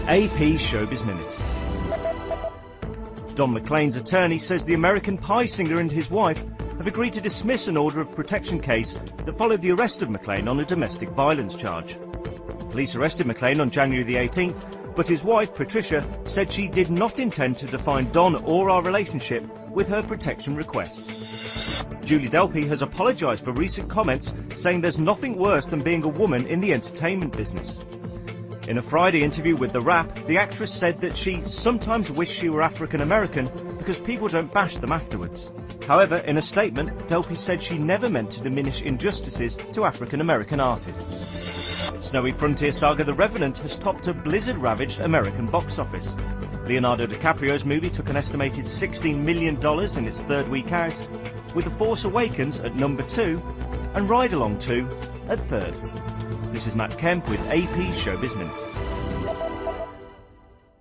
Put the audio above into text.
AP Showbiz Minute. Don McLean's attorney says the American Pie singer and his wife have agreed to dismiss an order of protection case that followed the arrest of McLean on a domestic violence charge. Police arrested McLean on January the 18th, but his wife, Patricia, said she did not intend to define Don or our relationship with her protection request. Julie Delpy has apologised for recent comments, saying there's nothing worse than being a woman in the entertainment business. In a Friday interview with The Wrap, the actress said that she sometimes wished she were African American because people don't bash them afterwards. However, in a statement, Delpy said she never meant to diminish injustices to African American artists. Snowy frontier saga The Revenant has topped a blizzard-ravaged American box office. Leonardo DiCaprio's movie took an estimated $16 million in its third week out, with The Force Awakens at number 2 and Ride Along 2 at third. This is Matt Kemp with AP Showbiz Minute.